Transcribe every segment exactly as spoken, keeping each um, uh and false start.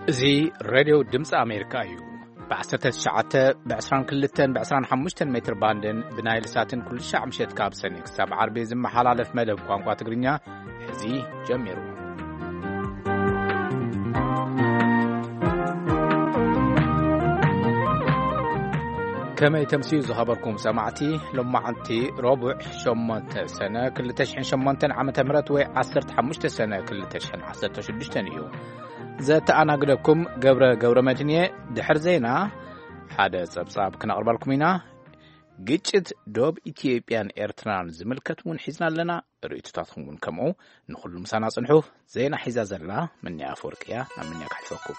زي راديو دمس أمريكا يو بعثة الشعات بعشران كلتن بعشران حمشتن متر باندن بنايل ساتن كل شعب مشيت كاب سنك سبع عربي زم حلال في مدب قانقوا تقرينيا زي جميرو كما يتمسي زهبركم سمعتي لما عنتي ربع شمنت سنة كل تشحن شمنتن عم تمرت وعصرت حمشت سنة كل تشحن عصرت شدشتن يو زات أنا أقولكم قبر قبر مدنية دحر زينا حدا صبصاب كنا أربع لكمينا جيت دوب إثيوبيان إيرتران زملكت ونحزنا لنا رأيت تاتهم كمو نخل مسانا صنحو زينا حزاز الله مني أفوركيا مني أكحفكم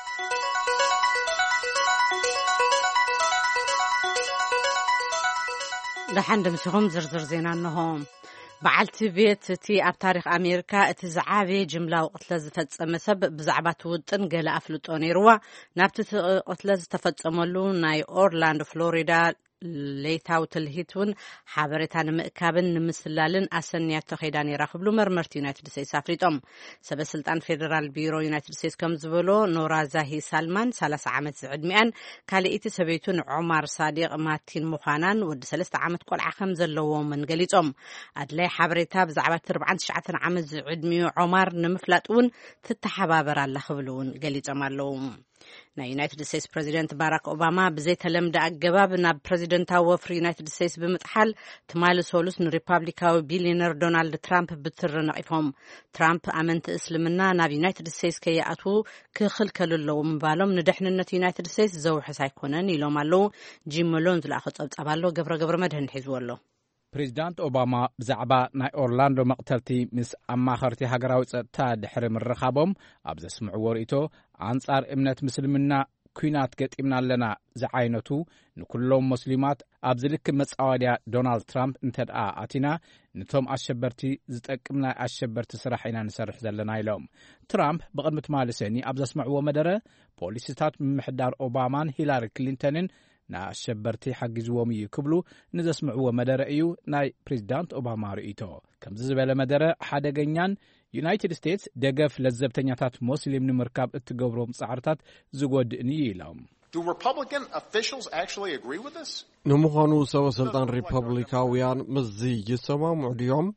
لحند مسهم زرزر زينا أنهم بعلت بيت تي أب تاريخ أمريكا اتزعابي جملة وقتلز تفتصم سبب بزعبات ودن قال أفلطوني روا نابت قتلز تفتصملو ناي أورلاندو فلوريدا ليتاو تلهيتون حابرتان مئكابن مسلالن أسنيات تخيدان يراخبلو مرمرت يونايتد ستيتس أفريطم سبب سلطان فيدرال بيرو يونايتد ستيتس كمزبلو نورا زاهي سالمان سالس عامت زعد مئان كالئيت سبيتون عمر صادق ماتين مخانان ود سلست عامت قول عخم زلوو من قليتهم أدلي حابرتا بزعبات ربعان تشعتن عامت زعد ميو عمر نمفلاتون تتحبابر الله خبلون قليتهم اللوم نا يونايتد ستيتس بريزيدنت باراك اوباما بزي تلمد اجباب نا بريزيدنت وفر يونايتد ستيتس بمطحل تمال سولوس ريبابليكاوي بيليونير دونالد ترامب بتر نقفهم ترامب امنت اسلمنا نا يونايتد ستيتس كياتو كخلكللو مبالهم ندحننت يونايتد ستيتس زوح سايكونن يلومالو جيم مالون زلاخ صبصبالو غبر غبر مدهن حيزولو بريزيدنت اوباما بزعبا ناي اورلاندو مقتلتي مس اماخرتي هاغراوي صتا دحر مرخابهم ابز سمعو وريتو عنصار امنت مسلمنا كوينات قطيمنا لنا زعاينتو نكلهم مسلمات ابزلك مصاوديا دونالد ترامب انتدአ اتينا نتوم اشبرتي زطقمنا اشبرتي سراحينا نسرح زلنا يلوم ترامب بقدمت مالسني ابز سمعو مدره بوليسيتات محدار اوبامان هيلاري كلينتونن نا شبرتي حجزوهم يكبلو نزسمعوا مدره ايو ناي بريزيدنت اوباما رئيتو كم زباله مدره حدغنيان يونايتد ستيتس دغف لزبتنياتات مسلم نمركاب اتغبرو مصعرتات زغودني يلام Do Republican officials actually agree with this? نمخانو سو سلطان ريبابليكاويان مزي يسمع معديهم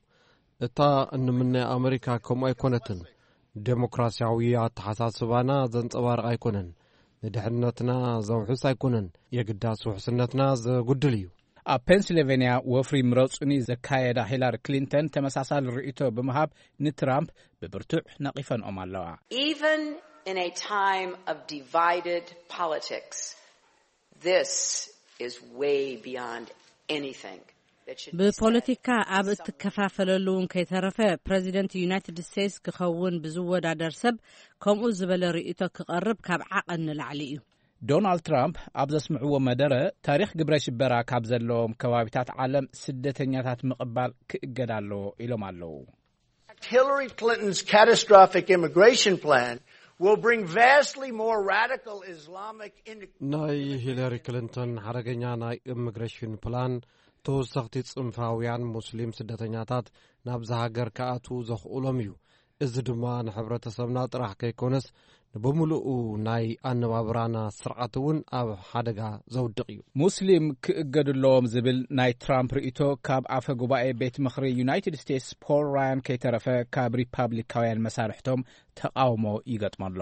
اتا ان من امريكا كم ايكونتن ديمقراطياويه تحساسبانا زنصبار ايكونن ندحنتنا زوحس ايكونن يقداس وحسنتنا زغدليو ا بنسلفانيا وفري مرصني زكايدا هيلاري كلينتون تمساسال رئيتو بمهاب نترامب ببرتوع نقفن امالوا Even in a time of divided politics this is way beyond anything بpolitica اب تكفافللون كيترفه بريزيدنت يونايتد ستيتس كخون بزودا درسب كمو زبل رئيتو كقرب كاب عقن العلي دونالد ترامب ابز سمعوا مدره تاريخ قبر شبرا كاب زلوم كوابيتات عالم سدتنياتات مقبال كيغدالو إلومالو Hillary Clinton's catastrophic immigration plan will bring vastly more radical Islamic ناي هيلاري كلينتون حرغنيا ناي immigration plan توسختي صنفاويان مسلم سدتنياتات نابز هاجر كاتو زخولم يو እዚ ድማ ንሕብረተሰብና ጥራሕ ከይኮነስ ንበሙሉኡ ናይ ኣነባብራና ስርዓት እውን ኣብ ሓደጋ ዘውድቕ እዩ ሙስሊም ክእገድሎም ዝብል ናይ ትራምፕ ርእይቶ ካብ ኣፈ ጉባኤ ቤት ምኽሪ ዩናይትድ ስቴትስ ፖል ራያን ከይተረፈ ካብ ሪፓብሊካውያን መሳርሕቶም ተቃውሞ ይገጥመሎ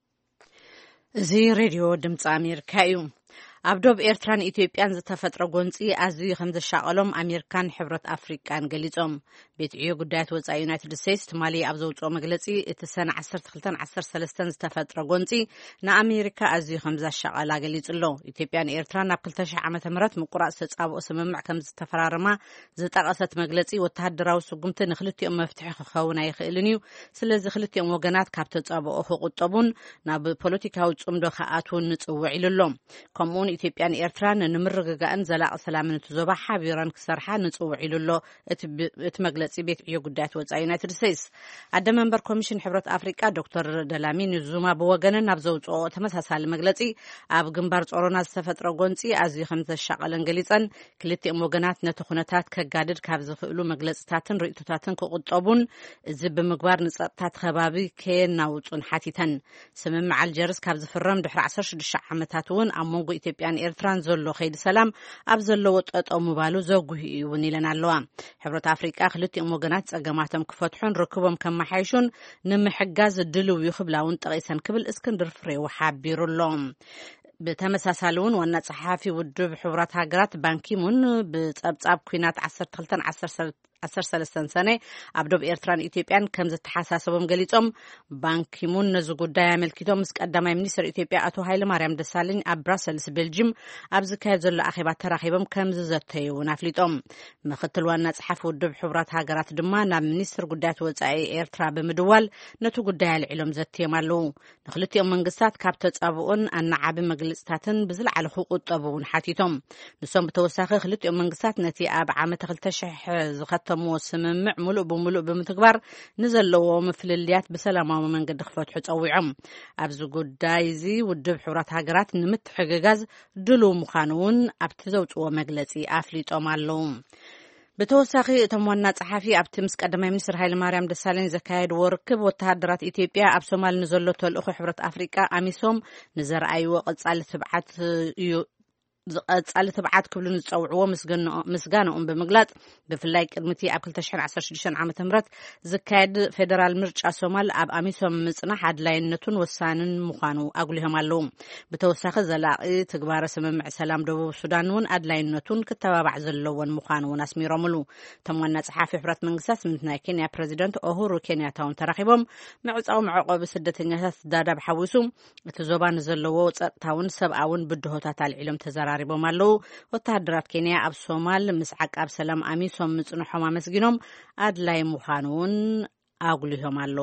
እዚ ሬድዮ ድምፂ ኣሜሪካ እዩ ኣብ ዶብ ኤርትራን ኢትዮጵያን ዝተፈጥረ ጎንፂ ኣዝዩ ከም ዘሻቀሎም ኣሜሪካን ሕብረት ኣፍሪቃን ገሊጾም ቤት ዕዮ ጉዳያት ወጻኢ ዩናይትድ ስቴትስ ትማሊ ኣብ ዘውፅኦ መግለጺ እቲ ሰነ ዓሰርተ ክልተ ዓሰርተ ሰለስተ ዝተፈጥረ ጎንፂ ንኣሜሪካ ኣዝዩ ከም ዘሻቀላ ገሊጹሎ ኢትዮጵያን ኤርትራን ኣብ ክልተ ሺህ ዓመተ ምህረት ምቁራጽ ተጻብኦ ስምምዕ ከም ዝተፈራረማ ዝጠቐሰት መግለጺ ወተሃደራዊ ስጉምቲ ንክልቲኦም መፍትሒ ክኸውን ኣይኽእልን እዩ ስለዚ ክልቲኦም ወገናት ካብ ተጻብኦ ክቁጠቡን ናብ ፖለቲካዊ ጽምዶ ከኣትውን ንጽውዕ ኢሉሎም ከምኡውን ኢትዮጵያን ኤርትራን ንምርግጋእን ዘላቂ ሰላምን ትዞባ ሓቢረን ክሰርሓ ንጽውዕ ኢሉሎ እቲ መግለጺ ቤት ዕዮ ጉዳያት ወጻኢ ዩናይትድ ስቴትስ ኣደ መንበር ኮሚሽን ሕብረት ኣፍሪቃ ዶክተር ደላሚን ዙማ ብወገነን ናብ ዘውጽኦ ተመሳሳሊ መግለጺ ኣብ ግንባር ጾሮና ዝተፈጥረ ጎንጺ ኣዝዩ ከም ዝተሻቐለን ገሊጸን ክልቲኦም ወገናት ነቲ ኩነታት ከጋድድ ካብ ዝኽእሉ መግለጽታትን ርእቶታትን ክቁጠቡን እዚ ብምግባር ንጸጥታት ከባቢ ከየናውጹን ሓቲተን ስምምዕ ኣልጀርስ ካብ ዝፍረም ድሕሪ ዓሰርተ ሽዱሽተ ዓመታት እውን ኣብ መንጎ ኢትዮጵያን ኤርትራን ዘሎ ኸይዲ ሰላም ኣብ ዘለዎ ጠጠው ምባሉ ዘጉሂ እውን ኢለን ኣለዋ ሕብረት ኣፍሪቃ ክልቲኦም ወገናት ጸገማቶም ክፈትሑን ርክቦም ከመሓይሹን ንምሕጋዝ ድልው ይኽብላውን ጠቒሰን ክብል እስክንድር ፍሬው ሓቢሩሎም ብተመሳሳሊ እውን ዋና ጸሓፊ ውድብ ሕብራት ሃገራት ባንኪሙን ብጸብጻብ ኩናት ዓሰርተ ክልተ ዓሰርተ ሰለስተ ሰነ ኣብ ደቡብ ኤርትራን ኢትዮጵያን ከም ዝተሓሳሰቦም ገሊጾም ባንኪሙን ነዚ ጉዳይ ኣመልኪቶም ምስ ቀዳማይ ሚኒስትር ኢትዮጵያ ኣቶ ሃይለማርያም ደሳለኝ ኣብ ብራሰልስ ቤልጅም ኣብ ዝካየድ ዘሎ ኣኼባ ተራኺቦም ከም ዝዘተዩ እውን ኣፍሊጦም ምክትል ዋና ጸሓፊ ውድብ ሕብራት ሃገራት ድማ ናብ ሚኒስትር ጉዳያት ወጻኢ ኤርትራ ብምድዋል ነቲ ጉዳይ ኣልዒሎም ዘትዮም ኣለዉ ንኽልቲኦም መንግስታት ካብ ተጻብኡን ኣናዓቢ መግለጽታትን ብዝለዓለ ክቁጠቡ እውን ሓቲቶም ንሶም ብተወሳኺ ክልቲኦም መንግስታት ነቲ ኣብ ዓመት ክልተ ሽሕ ዝኸ ተሞ ስምምዕ ሙሉእ ብምሉእ ብምትግባር ንዘለዎ ምፍልልያት ብሰላማዊ መንገዲ ክፈትሑ ጸዊዖም ኣብዚ ጉዳይ እዚ ውድብ ሕብራት ሃገራት ንምትሕግጋዝ ድሉው ምዃኑ እውን ኣብቲ ዘውጽኦ መግለጺ ኣፍሊጦም ኣለዉ ብተወሳኺ እቶም ዋና ጸሓፊ ኣብቲ ምስ ቀዳማይ ሚኒስትር ሃይለማርያም ደሳለኝ ዘካየድዎ ርክብ ወተሃደራት ኢትዮጵያ ኣብ ሶማሊ ንዘሎ ተልእኾ ሕብረት ኣፍሪቃ ኣሚሶም ንዘርኣይዎ ቐጻሊ ትብዓት እዩ ዝቐጻሊ ትብዓት ክብሉን ዝጸውዕዎ ምስጋንኦም ብምግላጽ ብፍላይ ቅድሚቲ ኣብ ክልተ ሽሕ ዓሰርተ ሽዱሽተ ዓመተ ምህረት ዝካየድ ፌደራል ምርጫ ሶማል ኣብ ኣሚሶም ምጽናሕ ኣድላይነቱን ወሳንን ምዃኑ ኣጉሊሆም ኣለዉ ብተወሳኺ ዘላቒ ትግባረ ስምምዕ ሰላም ደቡብ ሱዳን እውን ኣድላይነቱን ክተባባዕ ዘለዎን ምዃኑ እውን ኣስሚሮምሉ እቶም ዋና ጸሓፊ ሕብረት መንግስታት ምስ ናይ ኬንያ ፕረዚደንት ኦሁሩ ኬንያታውን ተራኺቦም ምዕጻዊ መዕቆቢ ስደተኛታት ዳዳብ ሓዊሱ እቲ ዞባ ንዘለዎ ጸጥታውን ሰብኣውን ብድሆታት ኣልዒሎም ተዘራሪቦም ኣለዉ ወተሃደራት ኬንያ ኣብ ሶማል ምስ ዓቃብ ሰላም ኣሚሶም ምጽንሖም ኣመስጊኖም ኣድላይ ምዃኑ እውን ኣጉሊሆም ኣለዉ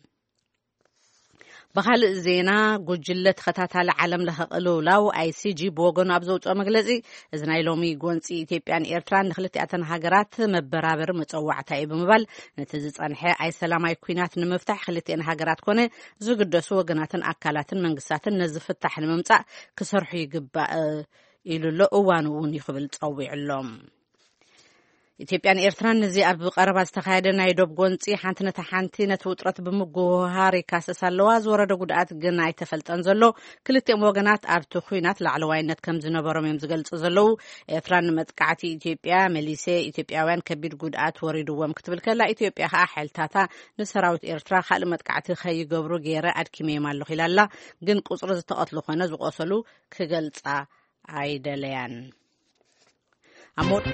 በኻልእ ዜና ጉጅለ ተኸታታሊ ዓለም ለኸ ቅልውላው ኣይሲጂ ብወገኑ ኣብ ዘውፅኦ መግለጺ እዚ ናይ ሎሚ ጎንፂ ኢትዮጵያን ኤርትራን ንኽልቲኣተን ሃገራት መበራበር መፀዋዕታ እዩ ብምባል ነቲ ዝጸንሐ ኣይ ሰላማይ ኩናት ንምፍታሕ ክልቲአን ሃገራት ኮነ ዝግደሱ ወገናትን ኣካላትን መንግስታትን ነዚ ፍታሕ ንምምጻእ ክሰርሑ ይግባእ ኢሉሎ እዋኑ እውን ይኽብል ጸዊዕሎም ኢትዮጵያን ኤርትራን ነዚ ኣብ ቀረባ ዝተኻየደ ናይ ዶብ ጎንፂ ሓንቲ ነታ ሓንቲ ነቲ ውጥረት ብምጉሃር ይካሰስ ኣለዋ ዝወረደ ጉድኣት ግን ኣይተፈልጠን ዘሎ ክልቲኦም ወገናት ኣብቲ ኩናት ላዕለዋይነት ከም ዝነበሮም እዮም ዝገልጹ ዘለዉ ኤርትራን ንመጥቃዕቲ ኢትዮጵያ መሊሴ ኢትዮጵያውያን ከቢድ ጉድኣት ወሪድዎም ክትብል ከላ ኢትዮጵያ ከዓ ሓይልታታ ንሰራዊት ኤርትራ ካልእ መጥቃዕቲ ከይገብሩ ገይረ ኣድኪመዮም ኣለኹ ኢላ ኣላ ግን ቁፅሪ ዝተቐትሉ ኮነ ዝቆሰሉ ክገልጻ ኣይደለያን ኣሞድ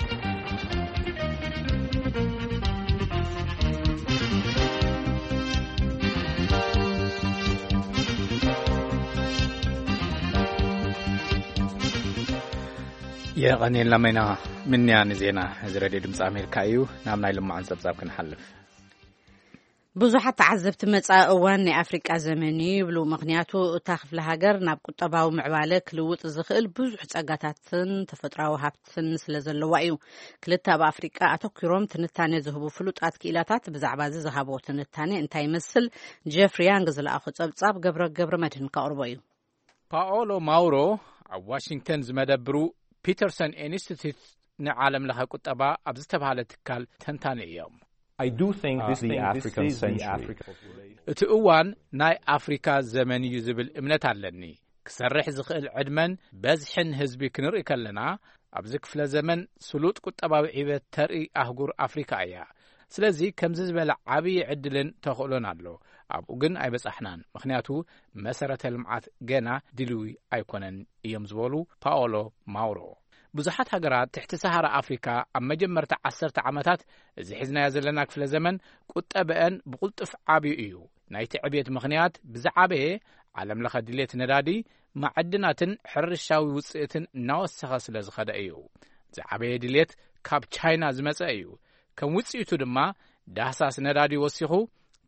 የቀኔን ለመና ምን ያን ዜና ዝረዲ ድምጽ አሜሪካ እዩ ናብ ናይ ልማዓን ጸብጻብ ክንሐልፍ ብዙሓት ተዓዘብቲ መጻኢ እዋን ናይ ኣፍሪቃ ዘመን ይብሉ ምክንያቱ እታ ክፍለ ሃገር ናብ ቁጠባዊ ምዕባለ ክልውጥ ዝኽእል ብዙሕ ጸጋታትን ተፈጥራዊ ሃብትን ስለ ዘለዋ እዩ ክልተ ኣብ ኣፍሪቃ ኣተኪሮም ትንታነ ዝህቡ ፍሉጣት ክኢላታት ብዛዕባ እዚ ዝሃቦ ትንታነ እንታይ ይመስል ጀፍሪ ያንግ ዝለኣኹ ጸብጻብ ገብረ ገብረ መድህን ካቅርቦ እዩ ፓኦሎ ማውሮ ኣብ ዋሽንግተን ዝመደብሩ ፒተርሰን ኢንስቲትዩት ንዓለም ለኸ ቁጠባ ኣብ ዝተባሃለ ትካል ተንታኒ እዮም I do think this is the African century. እቲ እዋን ናይ ኣፍሪካ ዘመን እዩ ዝብል እምነት ኣለኒ ክሰርሕ ዝኽእል ዕድመን በዝሕን ህዝቢ ክንርኢ ከለና ኣብዚ ክፍለ ዘመን ስሉጥ ቁጠባዊ ዕብየት ተርኢ ኣህጉር ኣፍሪካ እያ ስለዚ ከምዚ ዝበለ ዓብዪ ዕድልን ተኽእሎን ኣሎ ኣብኡ ግን ኣይበጻሕናን ምክንያቱ መሰረተ ልምዓት ገና ድልዊ ኣይኮነን እዮም ዝበሉ ፓኦሎ ማውሮ ብዙሓት ሃገራት ትሕቲ ሰሃራ ኣፍሪካ ኣብ መጀመርታ ዓሰርተ ዓመታት እዚ ሒዝናዮ ዘለና ክፍለ ዘመን ቁጠበአን ብቁልጥፍ ዓብዩ እዩ ናይቲ ዕብየት ምክንያት ብዛዕበየ ዓለም ለኸ ድሌት ነዳዲ ማዕድናትን ሕርሻዊ ውፅኢትን እናወሰኸ ስለ ዝኸደ እዩ ዝዓበየ ድሌት ካብ ቻይና ዝመፀ እዩ ከም ውፅኢቱ ድማ ዳህሳስ ነዳዲ ወሲኹ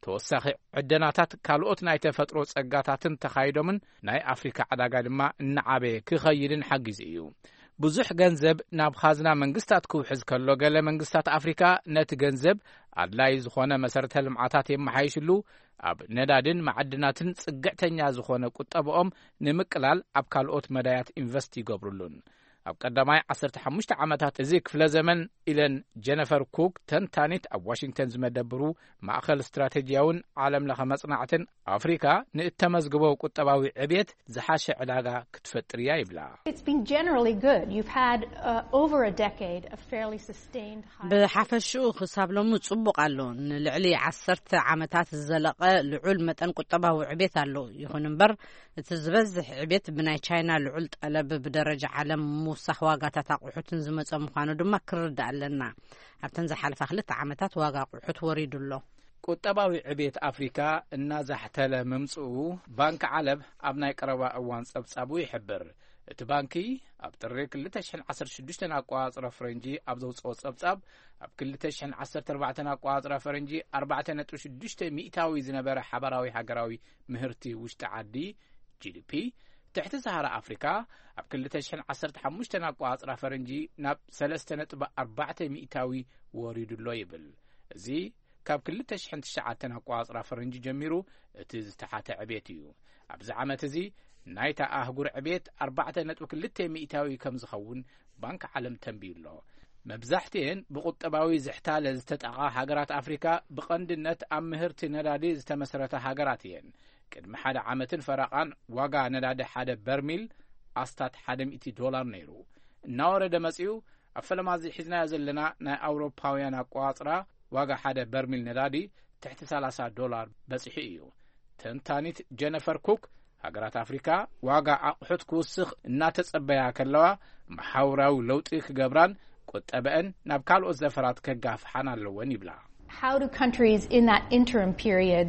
ተወሳኺ ዕደናታት ካልኦት ናይ ተፈጥሮ ጸጋታትን ተኻይዶምን ናይ ኣፍሪካ ዕዳጋ ድማ እናዓበየ ክኸይድን ሓጊዝ እዩ። ብዙሕ ገንዘብ ናብ ኻዝና መንግስታት ክውሕዝ ከሎ ገለ መንግስታት ኣፍሪካ ነቲ ገንዘብ ኣድላይ ዝኾነ መሰረተ ልምዓታት የመሓይሽሉ ኣብ ነዳድን ማዕድናትን ጽግዕተኛ ዝኾነ ቁጠብኦም ንምቅላል ኣብ ካልኦት መዳያት ኢንቨስት ይገብሩሉን። ኣብ ቀዳማይ ዓሰርተ ሓሙሽተ ዓመታት እዚ ክፍለ ዘመን ኢለን ጀነፈር ኩክ ተንታኒት ኣብ ዋሽንግተን ዝመደብሩ ማእኸል ስትራቴጂያውን ዓለም ለኸ መጽናዕትን ኣፍሪካ ንእተመዝግቦ ቁጠባዊ ዕብየት ዝሓሸ ዕዳጋ ክትፈጥር እያ ይብላ። ብሓፈሽኡ ክሳብ ሎሚ ጽቡቕ ኣሎ። ንልዕሊ ዓሰርተ ዓመታት ዝዘለቐ ልዑል መጠን ቁጠባዊ ዕብየት ኣሎ። ይኹን እምበር እቲ ዝበዝሕ ዕብየት ብናይ ቻይና ልዑል ጠለብ ብደረጃ ዓለም ምውሳኽ ዋጋታት ኣቑሑትን ዝመጸ ምዃኑ ድማ ክርዳእ ኣለና። ኣብተን ዝሓለፋ ክልተ ዓመታት ዋጋ ኣቑሑት ወሪዱ ኣሎ። ቁጠባዊ ዕብየት ኣፍሪካ እናዛሕተለ ምምጽኡ ባንኪ ዓለም ኣብ ናይ ቀረባ እዋን ጸብጻቡ ይሕብር። እቲ ባንኪ ኣብ ጥሪ ክልተ ሽሕን ዓሰርተ ሽዱሽተ ኣቆጻጽረ ፈረንጂ ኣብ ዘውጽኦ ጸብጻብ ኣብ ክልተ ሽሕን ዓሰርተ ኣርባዕተ ኣቆጻጽረ ፈረንጂ ኣርባዕተ ነጥቢ ሽዱሽተ ሚእታዊ ዝነበረ ሓበራዊ ሃገራዊ ምህርቲ ውሽጢ ዓዲ ጂዲፒ ትሕቲ ሰሃራ ኣፍሪካ ኣብ ክልተ ሽሕን ዓሰርተ ሓሙሽተ ኣቆጻጽረ ፈረንጂ ናብ ሰለስተ ነጥቢ ኣርባዕተ ሚእታዊ ወሪዱሎ ይብል። እዚ ካብ ክልተ ሽሕን ትሽዓተ ኣቆጻጽረ ፈረንጂ ጀሚሩ እቲ ዝተሓተ ዕብየት እዩ። ኣብዚ ዓመት እዚ ናይታ ኣህጉር ዕብየት ኣርባዕተ ነጥቢ ክልተ ሚእታዊ ከም ዝኸውን ባንኪ ዓለም ተንቢዩሎ። መብዛሕትአን ብቁጠባዊ ዝሕታለ ዝተጠቓ ሃገራት ኣፍሪካ ብቐንድነት ኣብ ምህርቲ ነዳዲ ዝተመስረተ ሃገራት እየን። ቅድሚ ሓደ ዓመትን ፈረቓን ዋጋ ነዳዲ ሓደ በርሚል ኣስታት ሓደ ሚእቲ ዶላር ነይሩ። እናወረደ መጺኡ ኣብ ፈለማ ሒዝናዮ ዘለና ናይ ኣውሮፓውያን ኣቆጻጽራ ዋጋ ሓደ በርሚል ነዳዲ ትሕቲ ሰላሳ ዶላር በጽሒ እዩ። ተንታኒት ጀነፈር ኩክ ሃገራት ኣፍሪካ ዋጋ ኣቑሑት ክውስኽ እናተጸበያ ከለዋ ማሕበራዊ ለውጢ ክገብራን ቁጠበአን ናብ ካልኦት ዘፈራት ከጋፍሓን ኣለወን ይብላ። How do countries in that interim period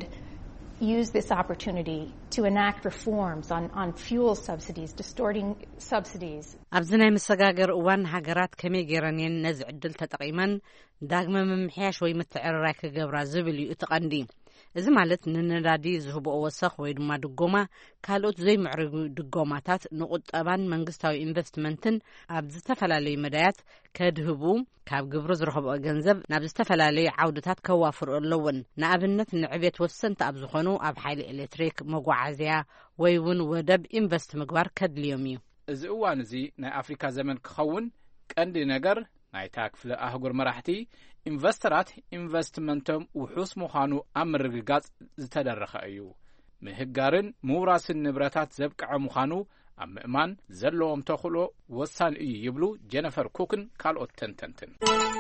use this opportunity to enact reforms on, on fuel subsidies, distorting subsidies? ኣብዚ ናይ መሰጋገር እዋን ሃገራት ከመይ ጌረንን ነዚ ዕድል ተጠቒመን ዳግመ ምምሕያሽ ወይ ምትዕርራይ ክገብራ ዝብል እዩ እቲ ቀንዲ። እዚ ማለት ንነዳዲ ዝህብኦ ወሰኽ ወይ ድማ ድጎማ ካልኦት ዘይምዕርጉ ድጎማታት ንቁጠባን መንግስታዊ ኢንቨስትመንትን ኣብ ዝተፈላለዩ መዳያት ከድህቡ ካብ ግብሪ ዝረኽብኦ ገንዘብ ናብ ዝተፈላለዩ ዓውድታት ከዋፍሩ ኣለውን። ንኣብነት ንዕብየት ወሰንቲ ኣብ ዝኾኑ ኣብ ሓይሊ ኤሌክትሪክ፣ መጓዓዝያ ወይ እውን ወደብ ኢንቨስት ምግባር ከድልዮም እዩ። እዚ እዋን እዚ ናይ ኣፍሪካ ዘመን ክኸውን ቀንዲ ነገር ናይታ ክፍለ ኣህጉር መራሕቲ ኢንቨስተራት ኢንቨስትመንቶም ውሑስ ምዃኑ ኣብ ምርግጋጽ ዝተደረኸ እዩ። ምህጋርን ምውራስን ንብረታት ዘብቅዐ ምዃኑ ኣብ ምእማን ዘለዎም ተኽእሎ ወሳኒ እዩ ይብሉ ጀነፈር ኩክን ካልኦት ተንተንትን።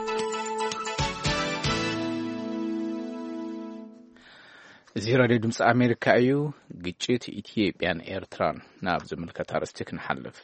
እዚ ሬድዮ ድምፂ ኣሜሪካ እዩ። ግጭት ኢትዮጵያን ኤርትራን ናብ ዝምልከት ኣርእስቲ ክንሓልፍ።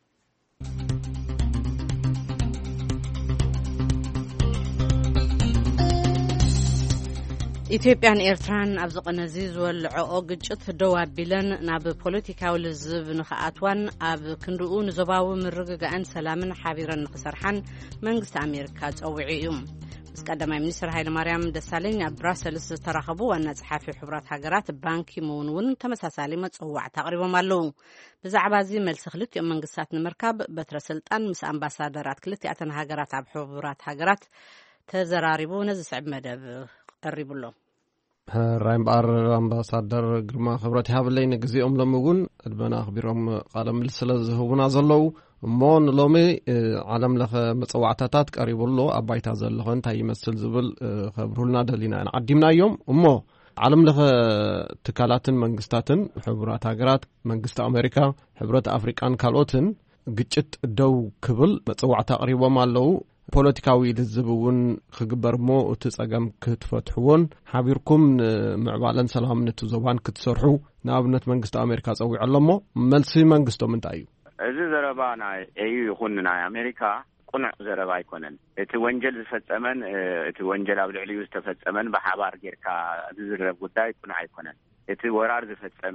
ኢትዮጵያን ኤርትራን ኣብ ዝቕነዚ ዝወልዐኦ ግጭት ደው ኣቢለን ናብ ፖለቲካዊ ልዝብ ንኽኣትዋን ኣብ ክንድኡ ንዞባዊ ምርግጋእን ሰላምን ሓቢረን ንኽሰርሓን መንግስቲ ኣሜሪካ ፀዊዑ እዩ። ምስ ቀዳማይ ሚኒስትር ሃይለማርያም ደሳለኝ ኣብ ብራሰልስ ዝተራኸቡ ዋና ጸሓፊ ሕቡራት ሃገራት ባንኪ ሙን እውን ተመሳሳሊ መጽዋዕቲ ኣቕሪቦም ኣለዉ። ብዛዕባ እዚ መልሲ ክልቲኦም መንግስታት ንምርካብ በትረ ስልጣን ምስ ኣምባሳደራት ክልቲኣተን ሃገራት ኣብ ሕቡራት ሃገራት ተዘራሪቡ ነዚ ስዕብ መደብ ቀሪቡሎ። ራይ እምበር ኣምባሳደር ግርማ ክብረት ይሃብለይ ንግዚኦም ሎሚ እውን ዕድመና ኣኽቢሮም ቃለ ምልልሲ ስለ ዝህቡና ዘለዉ እሞ ንሎሚ ዓለም ለኸ መፅዋዕታታት ቀሪቡሎ ኣብ ባይታ ዘለኹ እንታይ ይመስል ዝብል ከብርሁልና ደሊና ዓዲምና እዮም። እሞ ዓለም ለኸ ትካላትን መንግስታትን ሕቡራት ሃገራት መንግስቲ ኣሜሪካ ሕብረት ኣፍሪቃን ካልኦትን ግጭት ደው ክብል መፅዋዕታ ቀሪቦም ኣለዉ። ፖለቲካዊ ልዝብ እውን ክግበር ሞ እቲ ጸገም ክትፈትሕዎን ሓቢርኩም ምዕባለን ሰላም ነቲ ዞባን ክትሰርሑ ንኣብነት መንግስቲ ኣሜሪካ ፀዊዑ ኣሎሞ መልሲ መንግስቶም እንታይ እዩ? እዚ ዘረባ ናይ ኤዩ ይኹን ናይ ኣሜሪካ ቁኑዕ ዘረባ ኣይኮነን። እቲ ወንጀል ዝፈጸመን እቲ ወንጀል ኣብ ልዕሊኡ ዝተፈጸመን ብሓባር ጌርካ ዝዝረብ ጉዳይ ቁኑዕ ኣይኮነን። እቲ ወራር ዝፈጸመ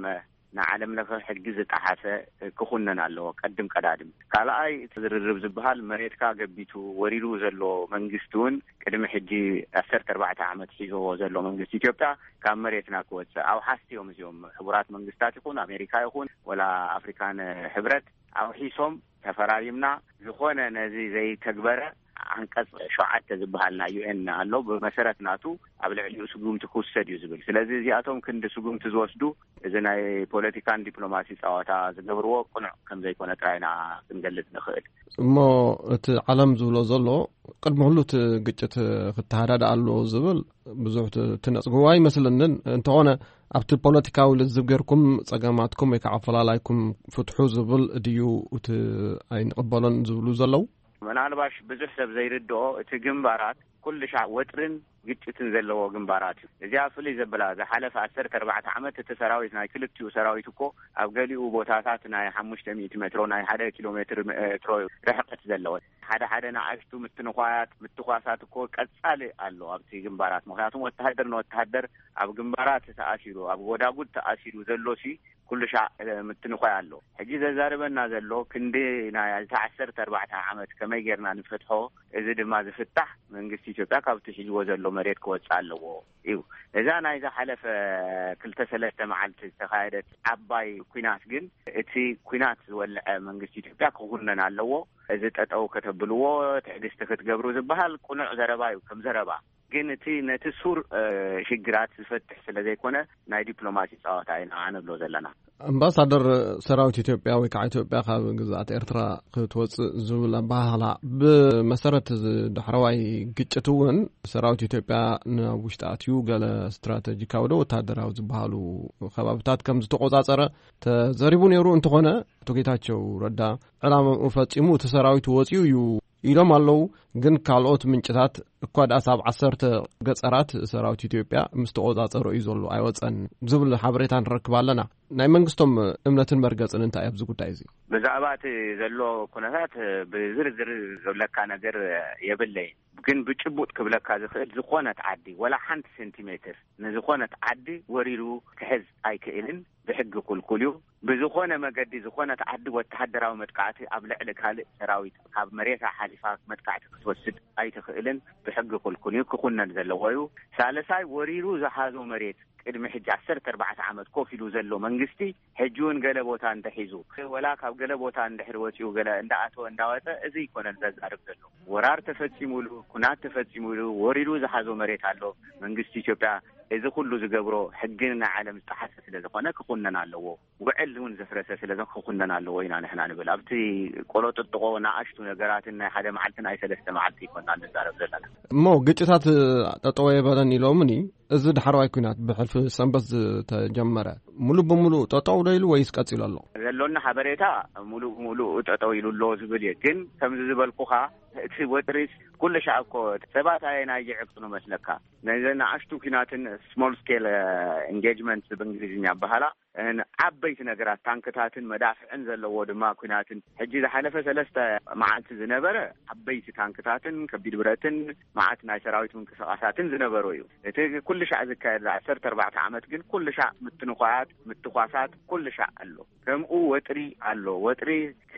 ንዓለም ለኸ ሕጊ ዝጣሓሰ ክኹነን ኣለዎ ቀድም ቀዳድም ካልኣይ ትዝርርብ ዝበሃል መሬትካ ገቢቱ ወሪሩ ዘሎ መንግስቲ እውን ቅድሚ ሕጂ ዓሰርተ ኣርባዕተ ዓመት ሒዝዎ ዘሎ መንግስቲ ኢትዮጵያ ካብ መሬትና ክወፅእ ኣብ ሓስቲዮም እዚኦም ሕቡራት መንግስታት ይኹን ኣሜሪካ ይኹን ወላ ኣፍሪካን ሕብረት ኣብ ሒሶም ተፈራሪምና ዝኾነ ነዚ ዘይተግበረ አንቀጽ ሸውዓተ ዝበሃልና ዩኤን ኣሎ በመሰረት ናቱ ኣብ ልዕሊኡ ስጉምቲ ክውሰድ እዩ ዝብል ስለዚ እዚኣቶም ክንዲ ስጉምቲ ዝወስዱ እዚ ናይ ፖለቲካን ዲፕሎማሲ ጸዋታ ዝገብርዎ ቁኑዕ ከም ዘይኮነ ጥራይና ክንገልጽ ንኽእል እሞ እቲ ዓለም ዝብሎ ዘሎ ቅድሚ ሁሉ እቲ ግጭት ክተሃዳዳ ኣሎ ዝብል ብዙሕ ትነጽግዋ ይመስለንን እንተኾነ ኣብቲ ፖለቲካዊ ልዝብ ጌርኩም ጸገማትኩም ወይ ከዓ ኣፈላላይኩም ፍትሑ ዝብል ድዩ እቲ ኣይንቕበሎን ዝብሉ ዘለው ምናልባሽ ብዙሕ ሰብ ዘይርድኦ እቲ ግንባራት ኩሉ ሻዕ ወጥርን ግጭትን ዘለዎ ግንባራት እዩ እዚኣ ፍልይ ዘበላ ዝሓለፈ ዓሰርተ ኣርባዕተ ዓመት እቲ ሰራዊት ናይ ክልቲኡ ሰራዊት እኮ ኣብ ገሊኡ ቦታታት ናይ ሓሙሽተ ሚእቲ ሜትሮ ናይ ሓደ ኪሎ ሜትር ሜትሮ ርሕቀት ዘለዎ ሓደ ሓደ ንኣሽቱ ምትንኳያት ምትኳሳት እኮ ቀጻሊ ኣሎ ኣብቲ ግንባራት ምክንያቱም ወተሃደር ንወተሃደር ኣብ ግንባራት ተኣሲሩ ኣብ ጎዳጉድ ተኣሲሩ ዘሎሲ ኩሉ ሻዕ ምትንኳያ ኣሎ ሕጂ ዘዛርበና ዘሎ ክንዲ ናይ ዓሰርተ ኣርባዕተ ዓመት ከመይ ጌርና ንፈትሖ እዚ ድማ ዝፍታሕ መንግስቲ ኢትዮጵያ ካብቲ ሒዝዎ ዘሎ መሬት ክወፅእ ኣለዎ እዩ እዛ ናይ ዝሓለፈ ክልተ ሰለስተ መዓልቲ ዝተኻየደት ዓባይ ኩናት ግን እቲ ኩናት ዝወልዐ መንግስቲ ኢትዮጵያ ክኹነን ኣለዎ እዚ ጠጠው ከተብልዎ ትዕግስቲ ክትገብሩ ዝበሃል ቁኑዕ ዘረባ እዩ ከም ዘረባ ግን እቲ ነቲ ሱር ሽግራት ዝፈትሕ ስለ ዘይኮነ ናይ ዲፕሎማሲ ጸዋታ ኢና ኣንብሎ ዘለና ኣምባሳደር ሰራዊት ኢትዮጵያ ወይ ከዓ ኢትዮጵያ ካብ ግዛት ኤርትራ ክትወፅእ ዝብል ኣባህላ ብመሰረት ድሕረዋይ ግጭት እውን ሰራዊት ኢትዮጵያ ናብ ውሽጢ ኣትዩ ገለ ስትራቴጂካዊ ዶ ወታደራዊ ዝበሃሉ ከባቢታት ከም ዝተቆጻጸረ ተዘሪቡ ነይሩ እንትኾነ አቶ ጌታቸው ረዳ ዕላምኡ ፈጺሙ እቲ ሰራዊት ወፂኡ እዩ ኢሎም ኣለው ግን ካልኦት ምንጭታት እኳ ዳሳብ ዓሰርተ ገጸራት ሰራዊት ኢትዮጵያ ምስ ተቆጻጸሩ እዩ ዘሎ ኣይወፀን ዝብል ሓበሬታ ንረክብ ኣለና ናይ መንግስቶም እምነትን መርገጽን እንታይ ኣብዚ ጉዳይ እዚ ብዛዕባት ዘሎ ኩነታት ብዝርዝር ዝብለካ ነገር የብለይ ግን ብጭቡጥ ክብለካ ዝኽእል ዝኾነት ዓዲ ወላ ሓንቲ ሴንቲሜትር ንዝኾነት ዓዲ ወሪሩ ክሕዝ ኣይክእልን ብሕጊ ኩልኩልዩ ብዝኾነ መገዲ ዝኾነት ዓዲ ወተሃደራዊ መጥቃዕቲ ኣብ ልዕሊ ካልእ ሰራዊት ካብ መሬታ ሓሊፋ መጥቃዕቲ ክትወስድ ኣይትኽእልን ብሕጊ ኩልኩልዩ ክኹነን ዘለዎ እዩ ሳለሳይ ወሪሩ ዝሓዞ መሬት ቅድሚ ሕጂ ዓሰርተ ኣርባዕተ ዓመት ኮፍ ኢሉ ዘሎ መንግስቲ ሕጂውን ገለ ቦታ እንተሒዙ ወላ ካብ ገለ ቦታ እንድሕር ወፂኡ ገለ እንዳኣተወ እንዳወፀ እዚ ይኮነን ዘዛርብ ዘሎ ወራር ተፈጺሙሉ ኩናት ተፈጺሙሉ ወሪሩ ዝሓዞ መሬት ኣሎ መንግስቲ ኢትዮጵያ እዚ ኩሉ ዝገብሮ ሕግን ዓለም ዝተሓሰ ስለ ዝኾነ ክኹነን ኣለዎ ውዕል እውን ዘፍረሰ ስለ ዝኾነ ክኹነን ኣለዎ ኢና ንሕና ንብል ኣብቲ ቆሎ ጥጥቆ ናኣሽቱ ነገራትን ናይ ሓደ መዓልትን ናይ ሰለስተ መዓልቲ ይኮና ንዛረብ ዘለና እሞ ግጭታት ጠጠወ የበለን ኢሎምኒ እዚ ድሓርዋይ ኩናት ብሕልፊ ሰንበት ተጀመረ ሙሉእ ብሙሉእ ጠጠው ደይሉ ወይስ ቀፂሉ ኣሎ ዘሎና ሓበሬታ ሙሉእ ብሙሉእ ጠጠው ኢሉ ኣሎ ዝብል እዩ ግን ከምዚ ዝበልኩኻ እቲ ወጥሪስ ኩሉ ሻዕኮ ሰባት ኣይና ይዕቅኑ መስለካ ነዘና ኣሽቱ ኩናትን ስሞል ስኬል ኤንጌጅመንት በእንግሊዝኛ በኋላ ዓበይቲ ነገራት ታንክታትን መዳፍዕን ዘለዎ ድማ ኩናትን ሕጂ ዝሓለፈ ሰለስተ መዓልቲ ዝነበረ ዓበይቲ ታንክታትን ከቢድ ብረትን መዓት ናይ ሰራዊት ምንቅስቃሳትን ዝነበሩ እዩ እቲ ኩሉ ሻዕ ዝካየድ ዓሰርተ ኣርባዕተ ዓመት ግን ኩሉ ሻዕ ምትንኳያት ምትኳሳት ኩሉ ሻዕ ኣሎ ከምኡ ወጥሪ ኣሎ ወጥሪ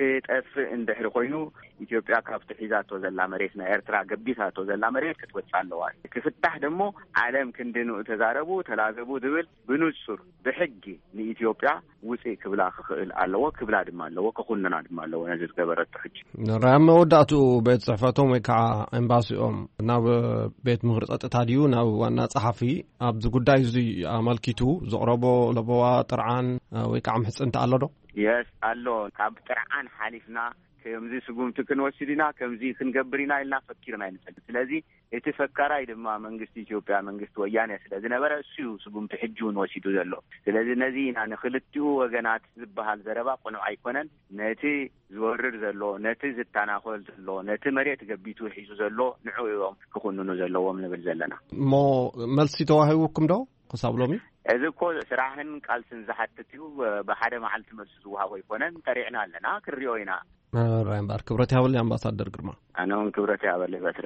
ክጠፍእ እንድሕር ኮይኑ ኢትዮጵያ ካብቲ ሒዛቶ ዘላ መሬት ናይ ኤርትራ ገቢታቶ ዘላ መሬት ክትወፅእ ኣለዋ ክፍታሕ ደሞ ዓለም ክንድንኡ ተዛረቡ ተላዘቡ ዝብል ብንጹር ብሕጊ ንኢትዮጵያ ውፅእ ክብላ ክኽእል ኣለዎ ክብላ ድማ ኣለዎ ክኹንና ድማ ኣለዎ ነዚ ዝገበረት ሕጂ ራም መወዳእቱ ቤት ጽሕፈቶም ወይ ከዓ ኤምባሲኦም ናብ ቤት ምክሪ ጸጥታ ድዩ ናብ ዋና ጸሓፊ ኣብዚ ጉዳይ እዚ ኣመልኪቱ ዘቕረቦ ለቦዋ ጥርዓን ወይ ከዓ ምሕጽንታ ኣሎ ዶ የስ ኣሎ ካብ ጥርዓን ሓሊፍና ከምዚ ስጉምቲ ክንወስድና ከምዚ ክንገብርና ኢልና ፈኪርና ይንጸል ስለዚ እቲ ፈካራይ ድማ መንግስቲ ኢትዮጵያ መንግስቲ ወያኔ ስለዚ ነበረ እሱ ስጉምቲ ሕጂውን ወሲዱ ዘሎ ስለዚ ነዚ ኢና ንኽልቲኡ ወገናት ዝበሃል ዘረባ ቁኑዕ ኣይኮነን ነቲ ዝወርድ ዘሎ ነቲ ዝታናኸል ዘሎ ነቲ መሬት ገቢቱ ሒዙ ዘሎ ንዕኦም ክኹንኑ ዘለዎም ንብል ዘለና እሞ መልሲ ተዋሂብኩም ዶ ክሳብ ሎሚ እዚ እኮ ስራሕን ቃልስን ዝሓትት እዩ ብሓደ መዓልቲ መልሲ ዝውሃቦ ኣይኮነን ተሪዕና ኣለና ክሪኦ ኢና ራምባር ክብረት ያበል አምባሳደር ግርማ አናውን ክብረት ያበል በትረ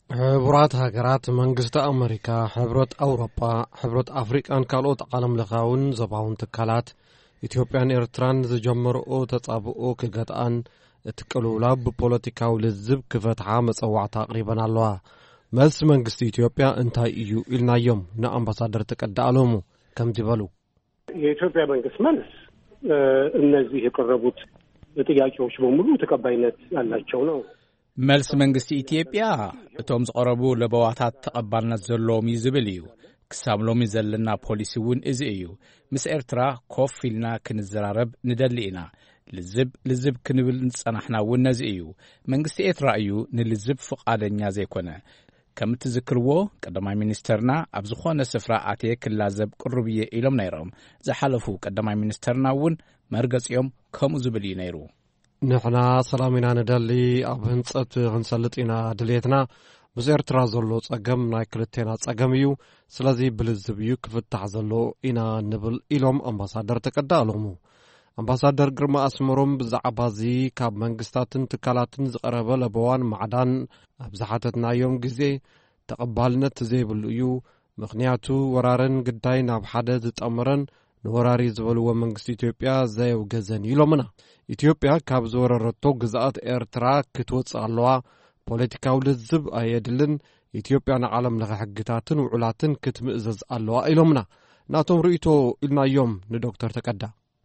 ሕብራት ሃገራት መንግስት አሜሪካ ሕብረት አውሮፓ ሕብረት አፍሪካን ካልኦት ዓለም ለኻውን ዘባውን ትካላት ኢትዮጵያን ኤርትራን ዝጀመርኦ ተጻብኦ ክገጥኣን እትቅልውላብ ብፖለቲካዊ ልዝብ ክፈትሓ መጸዋዕታ ኣቕሪበን ኣለዋ መልሲ መንግስቲ ኢትዮጵያ እንታይ እዩ ኢልናዮም ንኣምባሳደር ተቀዳኣሎሙ ከምዚ በሉ የኢትዮጵያ መንግስት መልስ እነዚህ የቀረቡት ጥያቄዎች በሙሉ ተቀባይነት ያላቸው ነው መልሲ መንግስቲ ኢትዮጵያ እቶም ዝቀረቡ ለበዋታት ተቀባልነት ዘለዎም ይዝብል እዩ ክሳብ ሎሚ ዘለና ፖሊሲ እውን እዚ እዩ ምስ ኤርትራ ኮፍ ኢልና ክንዘራረብ ንደሊ ኢና ልዝብ ልዝብ ክንብል ንጸናሕና እውን ነዚ እዩ መንግስቲ ኤርትራ እዩ ንልዝብ ፍቃደኛ ዘይኮነ ከም ትዝክርዎ ቀዳማይ ሚኒስተርና ኣብ ዝኾነ ስፍራ ኣትየ ክላዘብ ቅርብየ ኢሎም ነይሮም ዝሓለፉ ቀዳማይ ሚኒስተርና እውን መርገጽዮም ከምኡ ዝብል እዩ ነይሩ ንሕና ሰላም ኢና ንደሊ ኣብ ህንጸት ክንሰልጥ ኢና ድልየትና ምስ ኤርትራ ዘሎ ጸገም ናይ ክልቴና ጸገም እዩ ስለዚ ብልዝብ እዩ ክፍታሕ ዘሎ ኢና ንብል ኢሎም ኣምባሳደር ተቀዳኣሎሙ ኣምባሳደር ግርማ ኣስመሮም ብዛዕባ እዚ ካብ መንግስታትን ትካላትን ዝቐረበ ለበዋን ማዕዳን ኣብ ዝሓተትናዮም ግዜ ተቐባልነት ዘይብሉ እዩ ምክንያቱ ወራርን ግዳይ ናብ ሓደ ዝጠመረን ንወራሪ ዝበልዎ መንግስቲ ኢትዮጵያ ዘየውገዘን ኢሎምና ኢትዮጵያ ካብ ዝወረረቶ ግዛኣት ኤርትራ ክትወፅእ ኣለዋ ፖለቲካዊ ልዝብ ኣየድልን ኢትዮጵያ ንዓለም ለኸ ሕግታትን ውዕላትን ክትምእዘዝ ኣለዋ ኢሎምና ናቶም ርእይቶ ኢልናዮም ንዶክተር ተቀዳ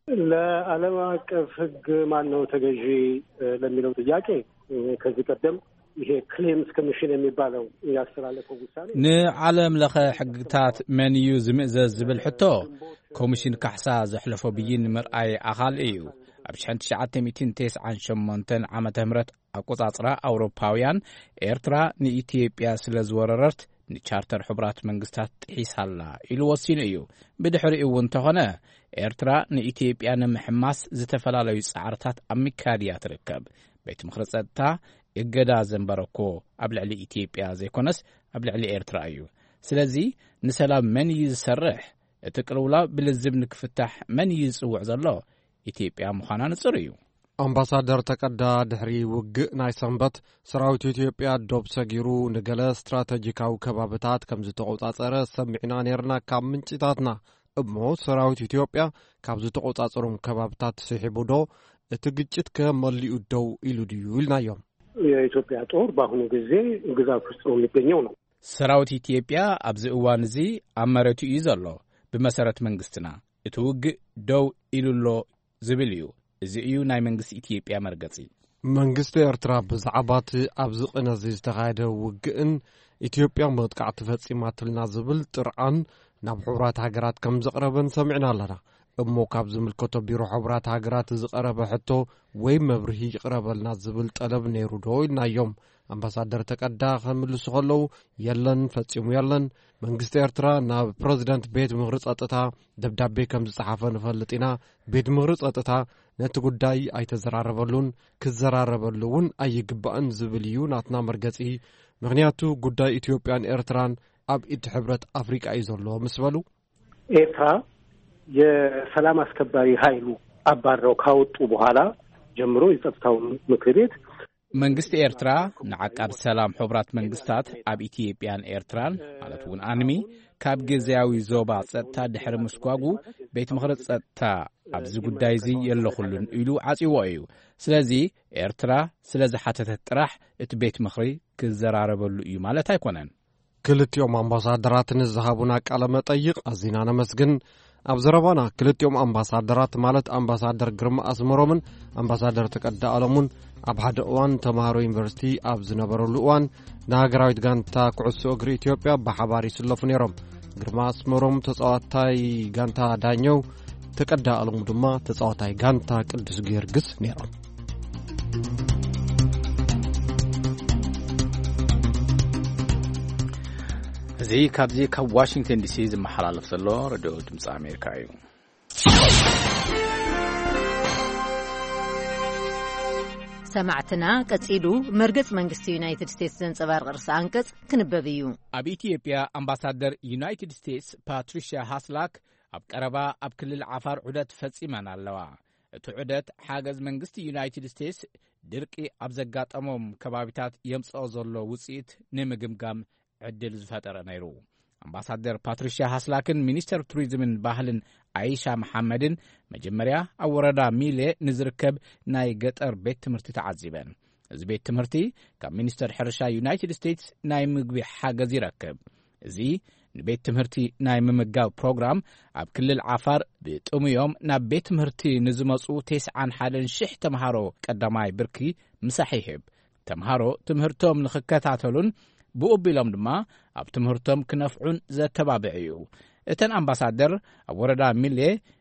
ለዓለም አቀፍ ሕግ ማን ነው ተገዢ ለሚለው ጥያቄ ከዚህ ቀደም ይሄ ክሌምስ ኮሚሽን የሚባለው ያስተላለፈው ውሳኔ ንዓለም ለኸ ሕግታት መን እዩ ዝምእዘዝ ዝብል ሕቶ ኮሚሽን ካሕሳ ዘሕለፎ ብይን ምርኣይ ኣኻል እዩ ኣብ ሸሓን ትሽዓተ ሚእትን ቴስዓን ሸሞንተን ዓመተ ምህረት ኣቆጻጽራ ኣውሮፓውያን ኤርትራ ንኢትዮጵያ ስለ ዝወረረት ንቻርተር ሕቡራት መንግስታት ጥሒሳላ ኢሉ ወሲኑ እዩ ብድሕሪኡ እውን ተኾነ ኤርትራ ንኢትዮጵያ ንምሕማስ ዝተፈላለዩ ጻዕርታት ኣብ ሚካድያ ትርከብ ቤት ምክሪ ጸጥታ እገዳ ዘንበረኮ ኣብ ልዕሊ ኢትዮጵያ ዘይኮነስ ኣብ ልዕሊ ኤርትራ እዩ ስለዚ ንሰላም መን እዩ ዝሰርሕ እቲ ቅልውላው ብልዝብ ንክፍታሕ መን እዩ ዝጽውዕ ዘሎ ኢትዮጵያ ምዃና ንጹር እዩ ኣምባሳደር ተቀዳ ድሕሪ ውግእ ናይ ሰንበት ሰራዊት ኢትዮጵያ ዶብ ሰጊሩ ንገለ ስትራቴጂካዊ ከባብታት ከም ዝተቆጻጸረ ሰሚዕና ነርና ካብ ምንጭታትና እሞ ሰራዊት ኢትዮጵያ ካብ ዝተቆጻጸሮም ከባብታት ስሒቡ ዶ እቲ ግጭት ከመሊኡ ደው ኢሉ ድዩ ኢልናዮም የኢትዮጵያ ጦር በአሁኑ ጊዜ ግዛት ውስጥ ነው የሚገኘው ነው ሰራዊት ኢትዮጵያ ኣብዚ እዋን እዚ ኣብ መሬቱ እዩ ዘሎ ብመሰረት መንግስትና እቲ ውግእ ደው ኢሉሎ ዝብል እዩ እዚ እዩ ናይ መንግስቲ ኢትዮጵያ መርገጺ መንግስቲ ኤርትራ ብዛዕባት ኣብዚ ቅነዚ ዝተኻየደ ውግእን ኢትዮጵያ መጥቃዕቲ ፈጺማትልና ዝብል ጥርዓን ናብ ሕቡራት ሃገራት ከም ዘቕረበን ሰሚዕና ኣለና እሞ ካብ ዝምልከቶ ቢሮ ሕቡራት ሃገራት ዝቐረበ ሕቶ ወይ መብርሂ ይቕረበልና ዝብል ጠለብ ነይሩ ዶ ኢልናዮም ኣምባሳደር ተቀዳ ከምልሱ ከለዉ የለን ፈጺሙ የለን መንግስቲ ኤርትራ ናብ ፕሬዚደንት ቤት ምክሪ ጸጥታ ደብዳቤ ከም ዝጸሓፈ ንፈልጥ ኢና ቤት ምክሪ ጸጥታ ነቲ ጉዳይ ኣይተዘራረበሉን ክዘራረበሉ እውን ኣይግባእን ዝብል እዩ ናትና መርገጺ ምክንያቱ ጉዳይ ኢትዮጵያን ኤርትራን ኣብ ኢድ ሕብረት አፍሪካ እዩ ዘሎ ምስ በሉ ኤርትራ የሰላም አስከባሪ ኃይሉ አባረው ካወጡ በኋላ ጀምሮ የጸጥታው ምክር ቤት መንግስቲ ኤርትራ ንዓቃድ ሰላም ሕቡራት መንግስታት ኣብ ኢትዮጵያን ኤርትራን ማለት እውን አንሚ ካብ ጊዜያዊ ዞባ ጸጥታ ድሕሪ ምስጓጉ ቤት ምክሪ ጸጥታ ኣብዚ ጉዳይ እዚ የለኹሉን ኢሉ ዓጺዎ እዩ ስለዚ ኤርትራ ስለ ዝሓተተት ጥራሕ እቲ ቤት ምክሪ ክዘራረበሉ እዩ ማለት ኣይኮነን ክልቲኦም ኣምባሳደራት ንዝሃቡና ቃለ መጠይቅ ኣዚና ነመስግን ኣብ ዘረባና ክልቲኦም ኣምባሳደራት ማለት ኣምባሳደር ግርማ ኣስመሮምን ኣምባሳደር ተቀዳኣሎምን ኣብ ሓደ እዋን ተምሃሮ ዩኒቨርሲቲ ኣብ ዝነበረሉ እዋን ንሃገራዊት ጋንታ ኩዕሶ እግሪ ኢትዮጵያ ብሓባር ይስለፉ ነይሮም ግርማ ኣስመሮም ተጻዋታይ ጋንታ ዳኘው ተቀዳኣሎሙ ድማ ተጻዋታይ ጋንታ ቅዱስ ጊዮርጊስ ነይሮም እዚ ካብዚ ካብ ዋሽንግተን ዲሲ ዝመሓላለፍ ዘሎ ሬድዮ ድምፂ ኣሜሪካ እዩ ሰማዕትና ቀጺሉ መርገጽ መንግስቲ ዩናይትድ ስቴትስ ዘንጸባርቕ ርእሰ አንቀጽ ክንበብ እዩ ኣብ ኢትዮጵያ ኣምባሳደር ዩናይትድ ስቴትስ ፓትሪሺያ ሃስላክ ኣብ ቀረባ ኣብ ክልል ዓፋር ዑደት ፈጺመን ኣለዋ እቲ ዑደት ሓገዝ መንግስቲ ዩናይትድ ስቴትስ ድርቂ ኣብ ዘጋጠሞም ከባቢታት የምጽኦ ዘሎ ውጽኢት ንምግምጋም ዕድል ዝፈጠረ ነይሩ ኣምባሳደር ፓትሪሺያ ሃስላክን ሚኒስተር ቱሪዝምን ባህልን አይሻ መሐመድን መጀመርያ ኣብ ወረዳ ሚሌ ንዝርከብ ናይ ገጠር ቤት ትምህርቲ ተዓዚበን። እዚ ቤት ትምህርቲ ካብ ሚኒስተር ሕርሻ ዩናይትድ ስቴትስ ናይ ምግቢ ሓገዝ ይረክብ። እዚ ንቤት ትምህርቲ ናይ ምምጋብ ፕሮግራም ኣብ ክልል ዓፋር ብጥሙዮም ናብ ቤት ትምህርቲ ንዝመጹ ተስዓን ሓደን ሽሕ ተምሃሮ ቀዳማይ ብርኪ ምሳሕ ይህብ። ተምሃሮ ትምህርቶም ንኽከታተሉን ብኡቢሎም ድማ ኣብ ትምህርቶም ክነፍዑን ዘተባብዕ እዩ። እተን ኣምባሳደር ኣብ ወረዳ ሚሌ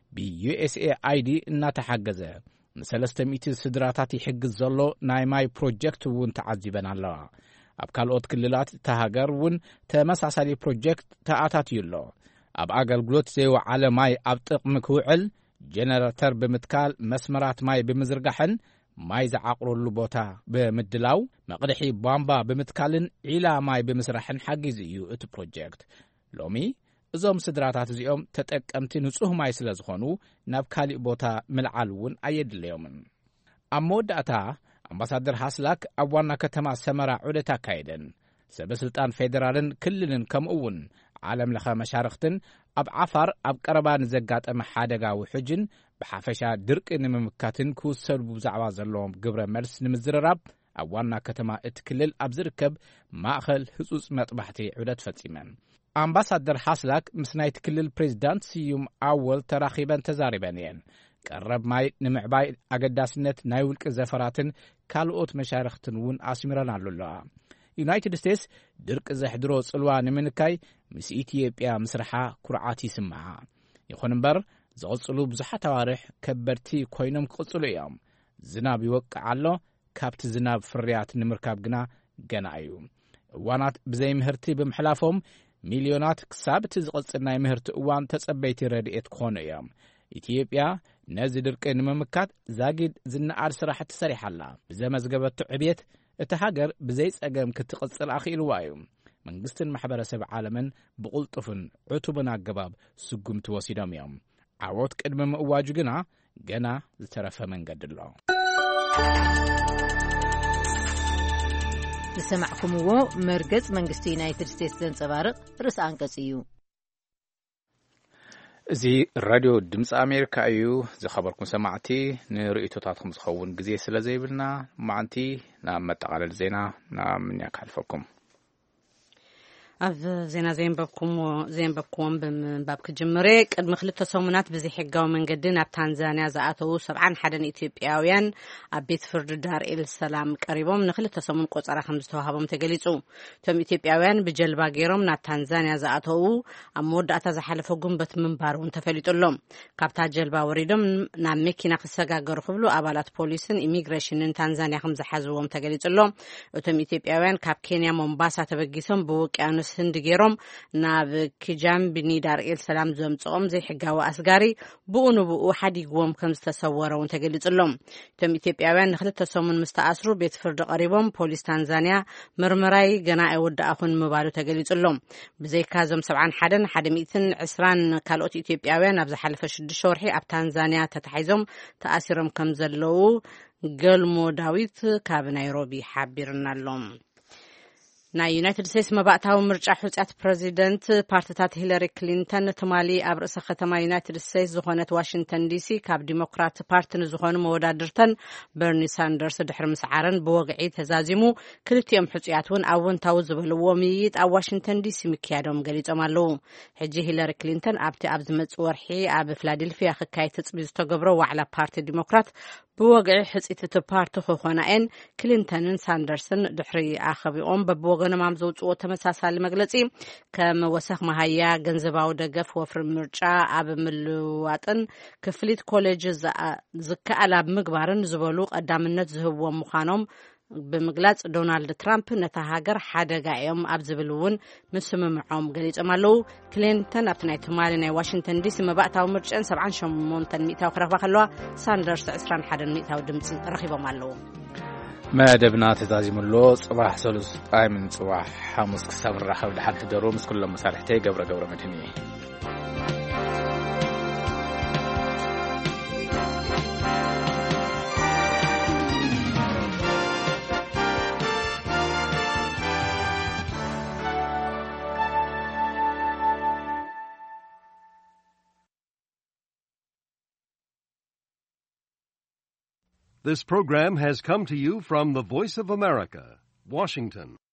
ብዩኤስኤአይዲ እናተሓገዘ ንሰለስተ ሚእቲ ስድራታት ይሕግዝ ዘሎ ናይ ማይ ፕሮጀክት እውን ተዓዚበን ኣለዋ። ኣብ ካልኦት ክልላት ተሃገር እውን ተመሳሳሊ ፕሮጀክት ተኣታትዩ ኣሎ። ኣብ ኣገልግሎት ዘይወዓለ ማይ ኣብ ጥቕሚ ክውዕል ጀነሬተር ብምትካል መስመራት ማይ ብምዝርጋሕን ማይ ዝዓቕረሉ ቦታ ብምድላው መቕድሒ ቧንባ ብምትካልን ዒላ ማይ ብምስራሕን ሓጊዝ እዩ እቲ ፕሮጀክት። ሎሚ እዞም ስድራታት እዚኦም ተጠቀምቲ ንጹህ ማይ ስለ ዝኾኑ ናብ ካሊእ ቦታ ምልዓል እውን ኣየድለዮምን። ኣብ መወዳእታ ኣምባሳደር ሃስላክ ኣብ ዋና ከተማ ሰመራ ዑደት ኣካይደን ሰበስልጣን ፌደራልን ክልልን ከምኡውን ዓለም ለኸ መሻርክትን ኣብ ዓፋር ኣብ ቀረባ ንዘጋጠመ ሓደጋ ውሕጅን ብሓፈሻ ድርቂ ንምምካትን ክውሰዱ ብዛዕባ ዘለዎም ግብረ መልስ ንምዝርራብ ኣብ ዋና ከተማ እቲ ክልል ኣብ ዝርከብ ማእኸል ህጹጽ መጥባሕቲ ዑደት ፈጺመን። ኣምባሳደር ሃስላክ ምስ ናይቲ ክልል ፕሬዚዳንት ስዩም ኣወል ተራኺበን ተዛሪበን እየን። ቀረብ ማይ ንምዕባይ ኣገዳስነት ናይ ውልቂ ዘፈራትን ካልኦት መሻርክትን እውን ኣስሚረን ኣለዋ። ዩናይትድ ስቴትስ ድርቂ ዘሕድሮ ጽልዋ ንምንካይ ምስ ኢትዮጵያ ምስርሓ ኩርዓት ይስምዓ። ይኹን እምበር ዝቕጽሉ ብዙሓት ኣዋርሕ ከበድቲ ኮይኖም ክቕጽሉ እዮም። ዝናብ ይወቅዕ ኣሎ፣ ካብቲ ዝናብ ፍርያት ንምርካብ ግና ገና እዩ። እዋናት ብዘይ ምህርቲ ብምሕላፎም ሚልዮናት ክሳብ እቲ ዝቕጽል ናይ ምህርቲ እዋን ተጸበይቲ ረድኤት ክኾኑ እዮም። ኢትዮጵያ ነዚ ድርቂ ንምምካት ዛጊድ ዝነኣድ ስራሕቲ ሰሪሓላ። ብዘመዝገበቱ ዕብየት እቲ ሃገር ብዘይ ጸገም ክትቕጽል ኣኽኢልዋ እዩ። መንግስትን ማሕበረሰብ ዓለምን ብቕልጡፍን ዕቱብን ኣገባብ ስጉምቲ ወሲዶም እዮም። ዓወት ቅድሚ ምእዋጁ ግና ገና ዝተረፈ መንገዲ ኣሎ። ዝሰማዕኩምዎ መርገጽ መንግስቲ ዩናይትድ ስቴትስ ዘንጸባርቕ ርእሲ አንቀጽ እዩ። እዚ ራድዮ ድምፂ ኣሜሪካ እዩ። ዝኸበርኩም ሰማዕቲ ንርእይቶታትኩም ዝኸውን ግዜ ስለ ዘይብልና ማዓንቲ ናብ መጠቃለል ዜና ናብ ምንያ ካልፈኩም። ኣብ ዜና ዘንበብኩም ዘንበብኩም ብምንባብ ክጅምሬ ቅድሚ ክልተ ሰሙናት ብዘይ ሕጋዊ መንገዲ ናብ ታንዛንያ ዝኣተው ሰብዓን ሓደን ኢትዮጵያውያን ኣብ ቤት ፍርዲ ዳር ኤል ሰላም ቀሪቦም ንክልተ ሰሙን ቆፀራ ከም ዝተዋሃቦም ተገሊጹ። እቶም ኢትዮጵያውያን ብጀልባ ገይሮም ናብ ታንዛንያ ዝኣተው ኣብ መወዳእታ ዝሓለፈ ጉንበት ምንባር እውን ተፈሊጡሎም። ካብታ ጀልባ ወሪዶም ናብ መኪና ክሰጋገሩ ክብሉ ኣባላት ፖሊስን ኢሚግሬሽንን ታንዛንያ ከም ዝሓዝዎም ተገሊጹሎም። እቶም ኢትዮጵያውያን ካብ ኬንያ ሞምባሳ ተበጊሶም ብውቅያኖስ ህንዲ ገይሮም ናብ ኪጃምቢ ዳር ኤል ሰላም ዘምጽኦም ዘይሕጋዊ ኣስጋሪ ብኡ ንብኡ ሓዲግዎም ከም ዝተሰወረውን ተገሊጹሎም። እቶም ኢትዮጵያውያን ንክልተ ሰሙን ምስ ተኣስሩ ቤት ፍርዲ ቀሪቦም ፖሊስ ታንዛንያ ምርመራይ ገና ኣይወዳእኹን ምባሉ ተገሊጹሎም። ብዘይካ ዞም ሰብዓን ሓደን ሓደ ሚእትን ዕስራን ካልኦት ኢትዮጵያውያን ኣብ ዝሓለፈ ሽዱሽተ ወርሒ ኣብ ታንዛንያ ተታሒዞም ተኣሲሮም ከም ዘለዉ ገልሞ ዳዊት ካብ ናይሮቢ ሓቢርናሎም። ናይ ዩናይትድ ስቴትስ መባእታዊ ምርጫ ሕውፅያት ፕሬዚደንት ፓርቲታት ሂለሪ ክሊንተን ትማሊ ኣብ ርእሰ ከተማ ዩናይትድ ስቴትስ ዝኾነት ዋሽንግተን ዲሲ ካብ ዲሞክራት ፓርቲ ንዝኾኑ መወዳድርተን በርኒ ሳንደርስ ድሕሪ ምስዓረን ብወግዒ ተዛዚሙ ክልቲኦም ሕውፅያት እውን ኣወንታዊ ዝበልዎ ምይይጥ ኣብ ዋሽንግተን ዲሲ ምክያዶም ገሊጾም ኣለዉ። ሕጂ ሂለሪ ክሊንተን ኣብቲ ኣብ ዝመጽእ ወርሒ ኣብ ፊላዴልፊያ ክካየድ ተፅቢ ዝተገብሮ ዋዕላ ፓርቲ ዲሞክራት ብወግዒ ሕፂት እቲ ፓርቲ ክኾናኤን ክሊንተንን ሳንደርስን ድሕሪ ኣኸቢኦም በብወገኖም ኣብ ዘውፅዎ ተመሳሳሊ መግለጺ ከም ወሰኽ መሃያ ገንዘባዊ ደገፍ ወፍሪ ምርጫ ኣብ ምልዋጥን ክፍሊት ኮሌጅ ዝከኣል ኣብ ምግባርን ዝበሉ ቀዳምነት ዝህብዎም ምዃኖም ብምግላጽ ዶናልድ ትራምፕ ነታ ሃገር ሓደጋ እዮም ኣብ ዝብል እውን ምስምምዖም ገሊጾም ኣለዉ። ክሊንተን ኣብቲ ናይ ትማሊ ናይ ዋሽንግተን ዲሲ መባእታዊ ምርጫን ሰብዓን ሸሞንተን ሚእታዊ ክረኽባ ከለዋ ሳንደርስ ዕስራን ሓደን ሚእታዊ ድምፂ ረኺቦም ኣለዉ። መደብና ተዛዚሙሎ ጽባሕ ሰሉስ ጣይምን ጽባሕ ሓሙስ ክሳብ ንራኸብ ድሓን ሕደሩ ምስ ኩሎም መሳርሕተይ ገብረ ገብረ መድህን እየ። This program has come to you from the Voice of America, Washington.